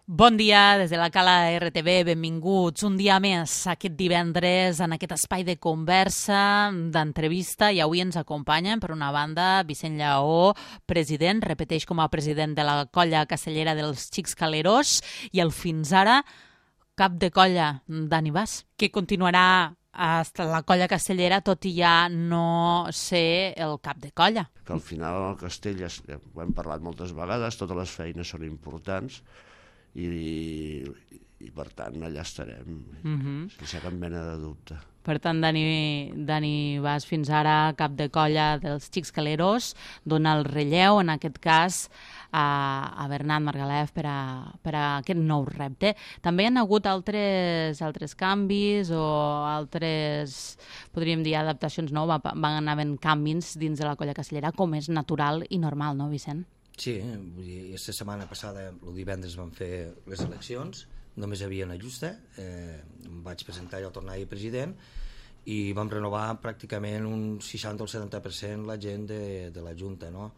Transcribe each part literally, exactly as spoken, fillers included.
Bon dia des de la Cala R T V, benvinguts un dia més aquest divendres en aquest espai de conversa, d'entrevista, i avui ens acompanyen per una banda Vicent Lleó, president, repeteix com a president de la colla castellera dels Xics Caleros, i el fins ara cap de colla, Dani Bas, que continuarà a la colla castellera tot i ja no ser el cap de colla. Que al final al castell, ho hem parlat moltes vegades, totes les feines són importants, i, i, i per tant allà estarem, uh-huh. sense cap mena de dubte. Per tant, Dani, Dani Bas, fins ara cap de colla dels Xics Caleros, dona el relleu, en aquest cas, a, a Bernat Margalef per a, per a aquest nou repte. També hi ha hagut altres, altres canvis o altres, podríem dir, adaptacions, no? Va, van anar havent canvis dins de la colla castellera, com és natural i normal, no, Vicent? Sí, vull dir, aquesta setmana passada, el divendres, van fer les eleccions, només hi havia una llista, eh, em vaig presentar i al tornar a president, i vam renovar pràcticament un seixanta o setanta per cent la gent de, de la Junta, no?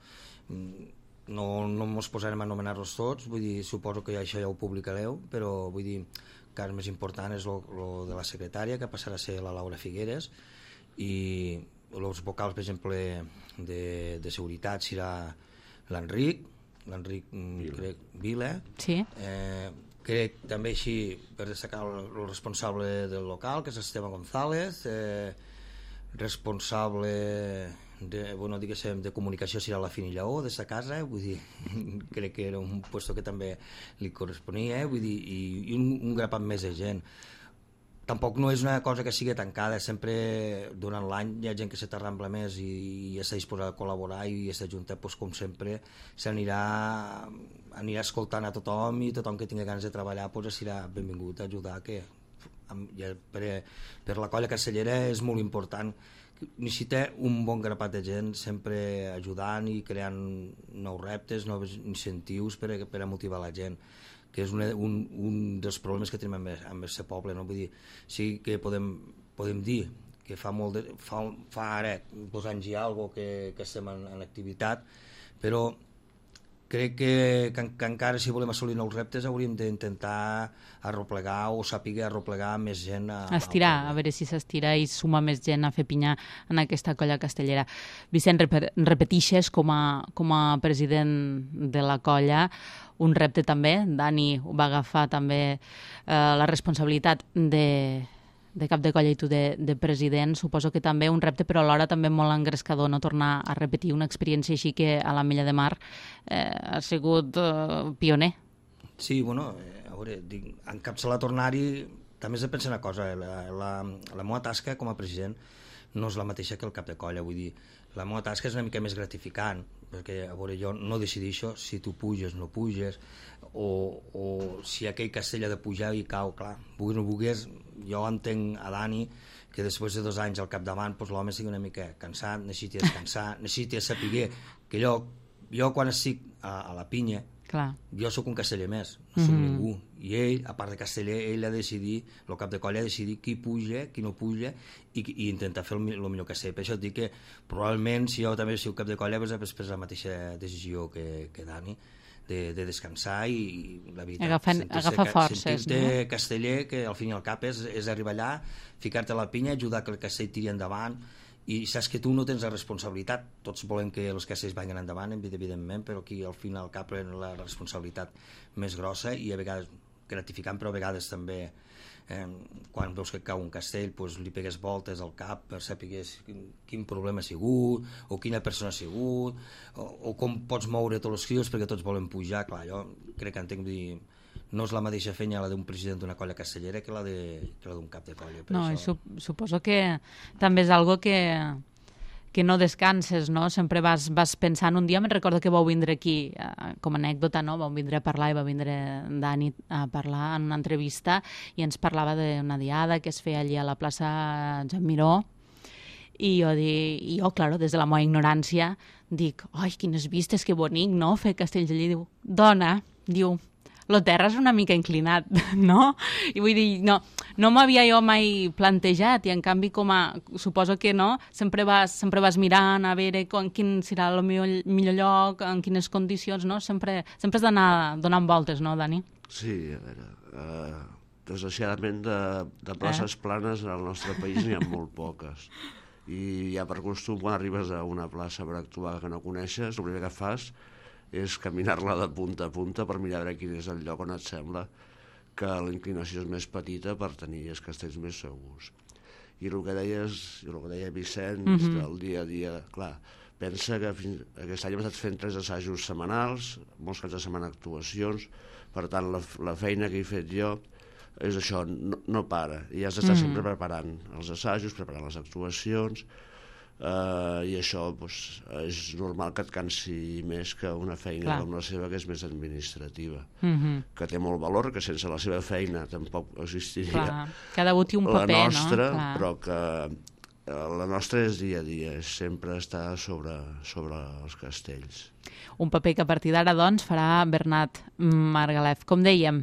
No, no ens posarem a anomenar-los tots, vull dir, suposo que això ja ho publicareu, però vull dir que el més important és el de la secretària, que passarà a ser la Laura Figueres, i els vocals, per exemple, de, de seguretat serà l'Enric, l'Enric crec, Vila, sí. eh, crec també així, per destacar el, el responsable del local, que és Esteban González, eh, responsable de, bueno, diguéssim, de comunicació serà la Fini Lleó, de sa casa, vull dir, crec que era un lloc que també li corresponia, vull dir, i, i un, un grapat més de gent. Tampoc no és una cosa que sigui tancada, sempre durant l'any hi ha gent que se t'arrambla més i, i està disposada a col·laborar, i aquesta junta, pues, com sempre, s'anirà anirà escoltant a tothom, i tothom que tingui ganes de treballar pues, serà benvingut a ajudar, que per, per la colla castellera és molt important. Necessita un bon grapat de gent sempre ajudant i creant nous reptes, nous incentius per a, per a motivar la gent, que és una, un, un dels problemes que tenim amb, amb aquest poble, no? Vull dir, sí que podem, podem dir que fa, molt de, fa, fa ara dos anys i alguna cosa que, que estem en, en activitat, però crec que, que, que encara si volem assolir nous reptes hauríem d'intentar arroplegar o saber arroplegar més gent a, estirar, a veure si s'estira i suma més gent a fer pinya en aquesta colla castellera. Vicent, rep repetixes com a, com a president de la colla un repte també. Dani va agafar també eh, la responsabilitat de, de cap de colla i tu de, de president. Suposo que també un repte, però alhora també molt engrescador, no tornar a repetir una experiència així que a l'Ametlla de Mar eh, ha sigut eh, pioner. Sí, bueno, a veure, dic, encapçalar tornar-hi, també has de pensar una cosa, la, la, la meva tasca com a president no és la mateixa que el cap de colla, vull dir, la meva tasca és una mica més gratificant, perquè a veure, jo no decideixo si tu puges, no puges, o, o si aquell castell ha de pujar i cau, clar, vulguis o no vulguis, jo entenc a Dani que després de dos anys al capdavant pues, l'home sigui una mica cansat, necessita descansar, necessita saber que jo, jo quan estic a, a la pinya, clar. Jo sóc un casteller més, no sóc mm-hmm. ningú, i ell, a part de casteller, ell ha de decidir, el cap de colla ha de decidir qui puja, qui no puja, i, i intentar fer el, el millor que sé. Per això et dic que probablement si jo també soc cap de colla pues, després la mateixa decisió que, que Dani, de, de descansar i, i la veritat, Agafen, agafar forces, sentir-te no? casteller, que al fin i al cap és, és arribar allà, ficar-te a la pinya, ajudar que el castell tiri endavant, i saps que tu no tens la responsabilitat. Tots volem que els castells vagin endavant, evidentment, però aquí al final al cap és la responsabilitat més grossa i a vegades gratificant, però a vegades també eh, quan veus que cau un castell pues, li pegues voltes al cap per saber quin, quin problema ha sigut o quina persona ha sigut o, o com pots moure tots els crios perquè tots volen pujar. Clar, jo crec que entenc dir no és la mateixa feina la d'un president d'una colla castellera que la d'un cap de colla. Per no, això... sup suposo que també és algo que, que no descanses, no? Sempre vas, vas pensant. Un dia me'n recordo que vau vindre aquí, eh, com a anècdota, no? Vau vindre a parlar i va vindre Dani a parlar en una entrevista i ens parlava d'una diada que es feia allí a la plaça Joan Miró. I jo, di, i jo, claro, des de la meva ignorància, dic, ai, quines vistes, que bonic, no?, fer castells allí. Diu, dona, diu, lo terra és una mica inclinat, no? I vull dir, no, no m'havia jo mai plantejat, i en canvi, com a, suposo que no, sempre vas, sempre vas mirant a veure com, quin serà el millor, millor lloc, en quines condicions, no? Sempre, sempre has d'anar donant voltes, no, Dani? Sí, a veure... Uh, desgraciadament de, de places eh? planes al nostre país n'hi ha molt poques. I ja per costum, quan arribes a una plaça per actuar que no coneixes, el primer que fas és caminar-la de punta a punta per mirar a veure quin és el lloc on et sembla que la inclinació és més petita per tenir els castells més segurs. I el que deies, el que deia Vicenç, mm-hmm. del dia a dia, clar, pensa que fins, aquest any hem estat fent tres assajos setmanals, molts caps de setmana actuacions, per tant la, la feina que he fet jo és això, no, no para, i has d'estar mm. sempre preparant els assajos, preparant les actuacions, eh, i això doncs, és normal que et cansi més que una feina Clar. com la seva, que és més administrativa, mm-hmm. que té molt valor, que sense la seva feina tampoc existiria Clar. Cada un té un paper, la nostra, no? però que la nostra és dia a dia, és sempre estar sobre, sobre els castells. Un paper que a partir d'ara, doncs, farà Bernat Margalef. Com dèiem,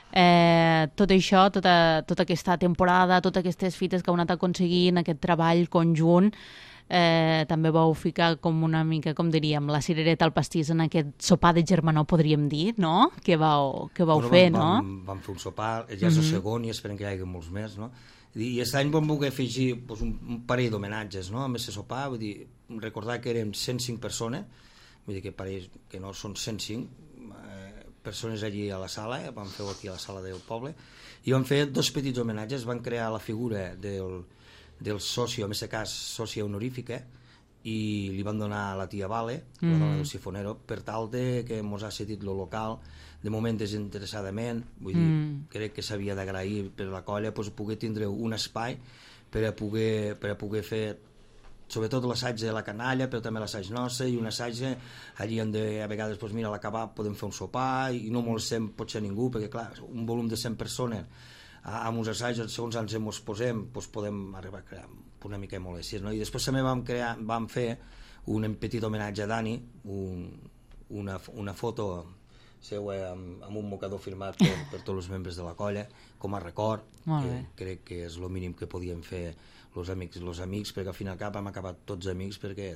Eh, tot això, tota, tota aquesta temporada, totes aquestes fites que heu anat aconseguint, aquest treball conjunt, eh, també vau ficar com una mica, com diríem, la cirereta al pastís en aquest sopar de germanor, podríem dir, no? Que vau, que vau bueno, fer, vam, no? Vam, vam fer un sopar, ja és mm-hmm. el segon i esperem que hi hagi molts més, no? I aquest any vam voler afegir pues, un, un parell d'homenatges, no?, amb aquest sopar, vull dir, recordar que érem cent cinc persones, vull dir que pareix que no són cent cinc, persones allí a la sala, eh? Vam fer-ho aquí a la sala del poble, i vam fer dos petits homenatges, van crear la figura del, del soci, en aquest cas sòcia honorífica, i li van donar a la tia Vale, mm. la dona del sifonero, per tal de que mos ha cedit lo local, de moment desinteressadament, vull dir, mm. crec que s'havia d'agrair per la colla pues, poder tindre un espai per a poder, per a poder fer sobretot l'assaig de la canalla, però també l'assaig nostre, i un assaig allí on de, a vegades, doncs, mira, a l'acabar podem fer un sopar i no molestem potser ningú, perquè clar, un volum de cent persones amb uns assajos, segons ens ens posem, doncs podem arribar a crear una mica de molèsties, no? I després també vam, crear, vam fer un petit homenatge a Dani, un, una, una foto seu amb, amb un mocador firmat per, per tots els membres de la colla, com a record, que crec que és el mínim que podíem fer els amics i els amics, perquè al final cap hem acabat tots amics, perquè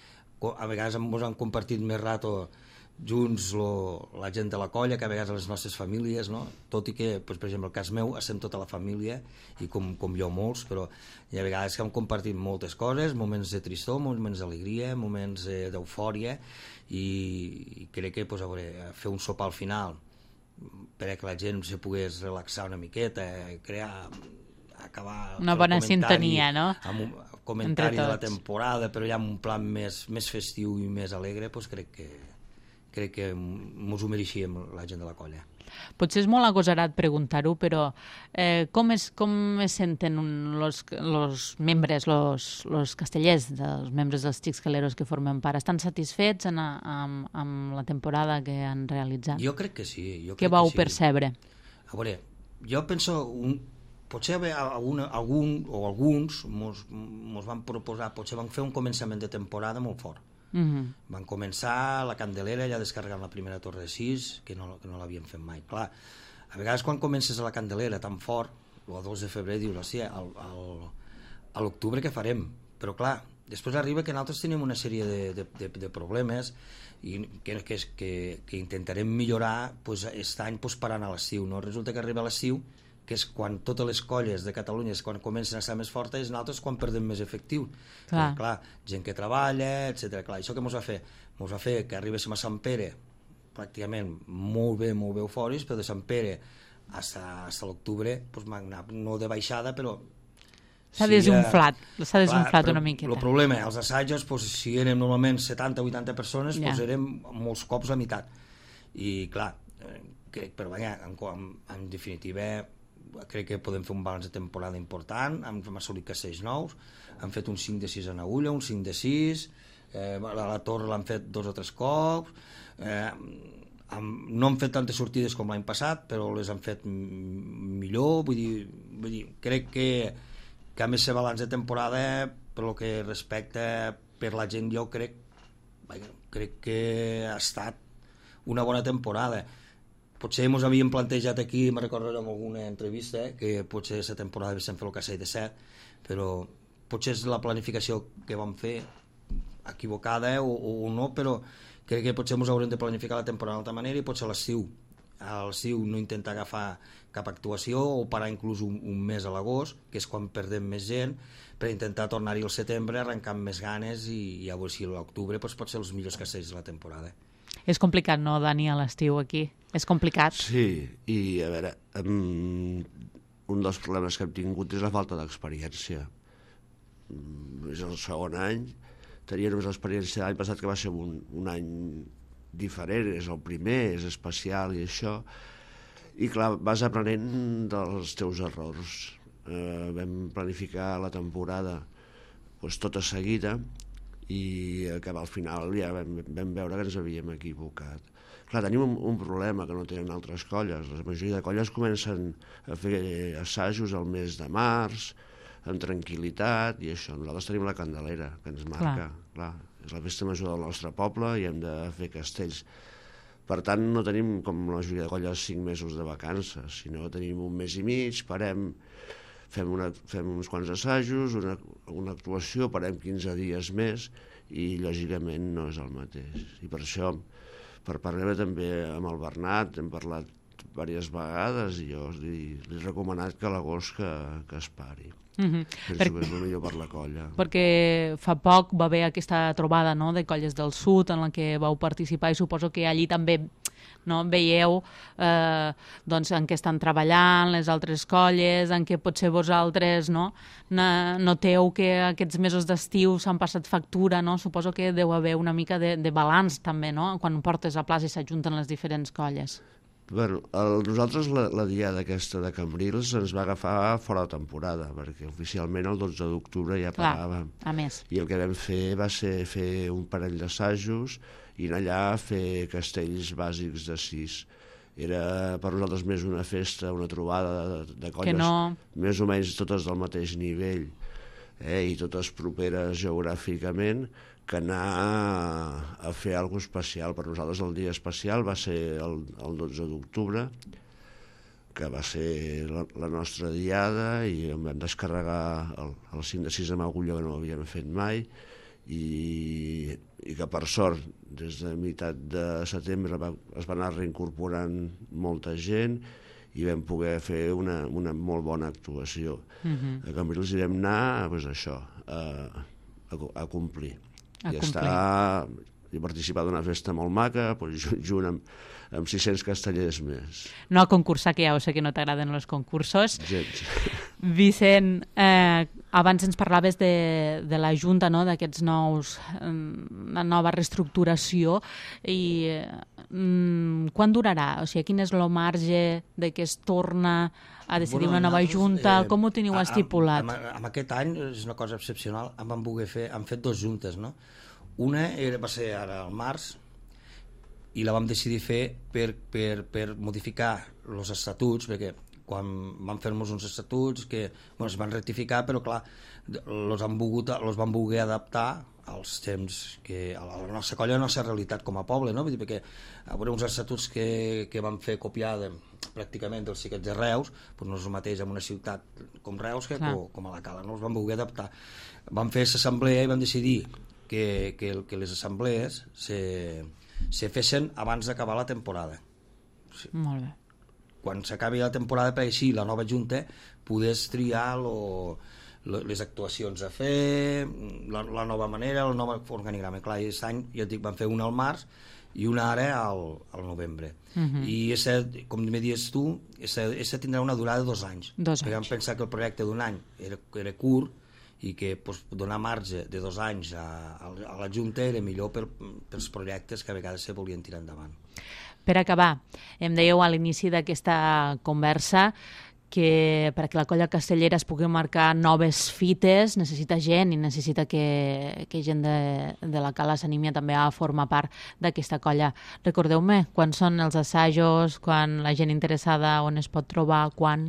a vegades ens han compartit més rato junts lo, la gent de la colla que a vegades les nostres famílies, no? Tot i que, doncs, per exemple, el cas meu, estem tota la família, i com, com jo molts, però hi ha vegades que hem compartit moltes coses, moments de tristor, moments d'alegria, moments eh, d'eufòria, i, i crec que doncs, a veure, fer un sopar al final perquè la gent se pogués relaxar una miqueta, crear acabar una bona sintonia, no? Amb un comentari de la temporada, però ja amb un plan més, més festiu i més alegre, doncs crec que crec que mos ho mereixíem la gent de la colla. Potser és molt agosarat preguntar-ho, però eh, com, es, com es senten els membres, els castellers, els membres dels Xics Caleros que formen part? Estan satisfets en, amb, amb la temporada que han realitzat? Jo crec que sí. Jo Què crec vau que sí. percebre? A veure, jo penso... Un, potser alguna, algun o alguns mos, mos van proposar, potser van fer un començament de temporada molt fort. Mm-hmm. Van començar la Candelera, ja descarregant la primera torre de sis, que no, que no l'havien fet mai. Clar, a vegades quan comences a la Candelera tan fort, el dos de febrer dius, hòstia, al, al, a l'octubre què farem? Però clar, després arriba que nosaltres tenim una sèrie de, de, de, de problemes i que, que, que, que intentarem millorar pues, aquest any pues, parant a l'estiu. No? Resulta que arriba a l'estiu, que és quan totes les colles de Catalunya és quan comencen a estar més fortes, i nosaltres quan perdem més efectiu. Clar. Perquè, clar, gent que treballa, etcètera. Clar, això què mos va fer? Mos va fer que arribéssim a Sant Pere pràcticament molt bé, molt bé eufòrics, però de Sant Pere fins a l'octubre pues, no de baixada, però s'ha desinflat, s'ha desinflat una miqueta. El problema, els assajos, pues, si érem normalment setanta o vuitanta persones, yeah. pues, érem molts cops la meitat. I clar, crec, però vaja, en, en, en definitiva, crec que podem fer un balanç de temporada important, hem assolit castells nous, hem fet un cinc de sis en Agulla, un cinc de sis, eh, la, la Torre l'han fet dos o tres cops, eh, hem, no hem fet tantes sortides com l'any passat, però les han fet millor, vull dir, vull dir crec que, que a més ser balanç de temporada, per lo que respecta per la gent, jo crec, crec que ha estat una bona temporada. Potser ens havíem plantejat aquí, me recordo en alguna entrevista, eh, que potser aquesta temporada havíem fet el castell de set, però potser és la planificació que vam fer equivocada eh, o, o no, però crec que potser ens haurem de planificar la temporada d'altra manera i potser a l'estiu a l'estiu no intentar agafar cap actuació o parar inclús un, un mes a l'agost, que és quan perdem més gent, per intentar tornar-hi al setembre arrencar amb més ganes i, i a veure si l'octubre doncs, pot ser els millors castells de la temporada. És complicat, no, Dani, a l'estiu aquí? És complicat? Sí, i a veure, um, un dels problemes que hem tingut és la falta d'experiència. Um, és el segon any, tenia només l'experiència l'any passat, que va ser un, un any diferent, és el primer, és especial i això, i clar, vas aprenent dels teus errors. Eh, vam planificar la temporada doncs, tota seguida i que al final ja vam, vam veure que ens havíem equivocat. Clar, tenim un, un problema que no tenen altres colles. La majoria de colles comencen a fer assajos al mes de març, amb tranquil·litat, i això. Nosaltres tenim la Candelera, que ens marca. Clar. Clar, és la festa major del nostre poble i hem de fer castells. Per tant, no tenim, com la majoria de colles, cinc mesos de vacances, sinó tenim un mes i mig, parem, fem, una, fem uns quants assajos, una, una actuació, parem quinze dies més, i lògicament no és el mateix. I per això, per parlar també amb el Bernat, hem parlat diverses vegades i jo li, li he recomanat que a l'agost que, que es pari. Mm-hmm. Penso per... que és el millor per la colla. Perquè fa poc va haver aquesta trobada, no?, de colles del sud en la que vau participar i suposo que allí també, no, veieu eh, doncs, en què estan treballant les altres colles, en què potser vosaltres, no, noteu que aquests mesos d'estiu s'han passat factura, no? Suposo que deu haver una mica de, de balanç també, no?, quan portes a plaça i s'ajunten les diferents colles. Bueno, el, nosaltres la, la diada aquesta de Cambrils ens va agafar fora de temporada, perquè oficialment el dotze d'octubre ja paràvem. A més. I el que vam fer va ser fer un parell d'assajos i anar allà a fer castells bàsics de sis. Era per nosaltres més una festa, una trobada de, de colles, no... més o menys totes del mateix nivell, eh, i totes properes geogràficament, que anar a, a fer alguna cosa especial. Per nosaltres el dia especial va ser el, el dotze d'octubre, que va ser la, la nostra diada, i em vam descarregar el, el cinc de sis amb agulla, que no havíem fet mai, i, i que per sort des de meitat de setembre va, es va anar reincorporant molta gent i vam poder fer una, una molt bona actuació. Mm-hmm. A Cambrils hi vam anar, doncs això, a, a, a complir. A I complir. està... He participat d'una festa molt maca, doncs, junt amb, amb sis-cents castellers més. No a concursar, que ja ho sé que no t'agraden els concursos. Gens. Vicent, eh, abans ens parlaves de, de la Junta, no?, d'aquests nous, una nova reestructuració, i mm, quan durarà? O sigui, quin és el marge de que es torna a decidir bueno, una nova Junta? Eh, Com ho teniu estipulat? Amb, amb, amb aquest any és una cosa excepcional, em van voler fer, han fet dos juntes, no? Una era, va ser ara al març, i la vam decidir fer per, per, per modificar els estatuts, perquè quan van fer-nos uns estatuts que bueno, es van rectificar, però clar, els han volgut, els van voler adaptar als temps que a la nostra colla, a la nostra realitat com a poble, no? Vull dir, perquè a veure, uns estatuts que, que van fer copiar de, pràcticament dels xiquets de Reus, però no és el mateix en una ciutat com Reus que com, com a la Cala, no? Els van voler adaptar. Van fer l'assemblea i van decidir que, que, que les assemblees se, se fessin abans d'acabar la temporada. Sí. Molt bé. Quan s'acabi la temporada, per així la nova Junta podés triar lo, lo, les actuacions a fer, la, la nova manera, el nou organigrama. Clar, aquest any, ja et dic, van fer una al març i una ara al, al novembre. Uh-huh. I esa, com me dius tu, aquesta tindrà una durada de dos anys. Dos perquè anys. vam pensar que el projecte d'un any era, era curt, i que pues, donar marge de dos anys a, a la Junta era millor per, pels projectes que a vegades se volien tirar endavant. Per acabar, em dèieu a l'inici d'aquesta conversa que perquè la colla castellera es pugui marcar noves fites necessita gent i necessita que, que gent de, de la Cala s'animi també a formar part d'aquesta colla. Recordeu-me, quan són els assajos, quan la gent interessada on es pot trobar, quan?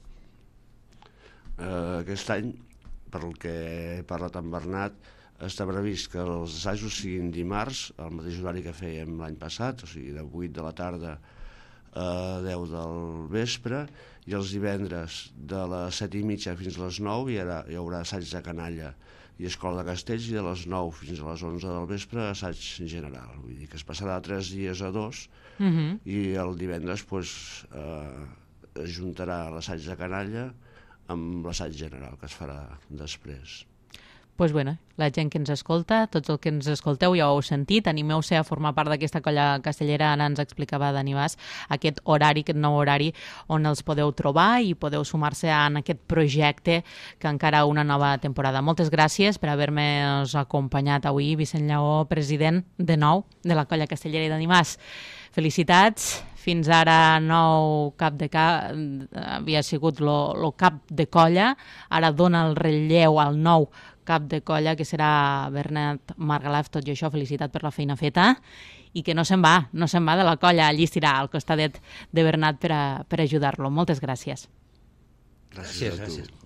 Uh, aquest any, pel que he parlat amb Bernat, està previst que els assajos siguin dimarts, al mateix horari que fèiem l'any passat, o sigui, de vuit de la tarda a deu del vespre, i els divendres de les set i mitja fins a les nou hi haurà, hi haurà assaig de canalla. i Escola de Castells, i de les nou fins a les onze del vespre assaig general. Vull dir que es passarà de tres dies a dos, uh-huh. i el divendres pues, eh, es juntarà l'assaig de canalla amb l'assaig general que es farà després. Pues bueno, la gent que ens escolta, tots els que ens escolteu ja ho heu sentit, animeu-se a formar part d'aquesta colla castellera. Ara ens explicava Dani Bas aquest horari, aquest nou horari on els podeu trobar i podeu sumar-se en aquest projecte que encara una nova temporada. Moltes gràcies per haver-nos acompanyat avui, Vicent Lleó, president de nou de la colla castellera, i Dani Bas. Felicitats. Fins ara nou cap de ca... havia sigut el cap de colla, ara dona el relleu al nou cap de colla, que serà Bernat Margalef. Tot i això, felicitat per la feina feta, i que no se'n va, no se'n va de la colla, allí estirà al costadet de Bernat per, a, per ajudar-lo. Moltes gràcies. Gràcies a tu. Gràcies.